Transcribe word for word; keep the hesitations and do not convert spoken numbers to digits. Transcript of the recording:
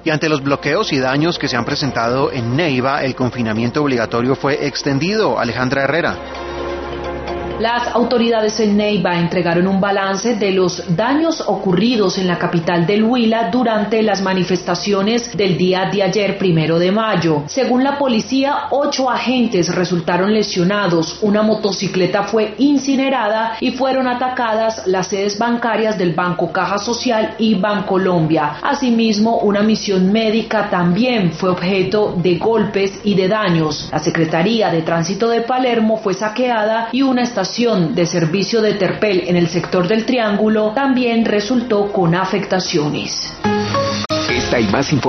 Y ante los bloqueos y daños que se han presentado en Neiva, el confinamiento obligatorio fue extendido. Alejandra Herrera. Las autoridades en Neiva entregaron un balance de los daños ocurridos en la capital del Huila durante las manifestaciones del día de ayer, primero de mayo. Según la policía, ocho agentes resultaron lesionados, una motocicleta fue incinerada y fueron atacadas las sedes bancarias del Banco Caja Social y Bancolombia. Asimismo, una misión médica también fue objeto de golpes y de daños. La Secretaría de Tránsito de Palermo fue saqueada y una estación de servicio de Terpel en el sector del Triángulo también resultó con afectaciones. Esta y más información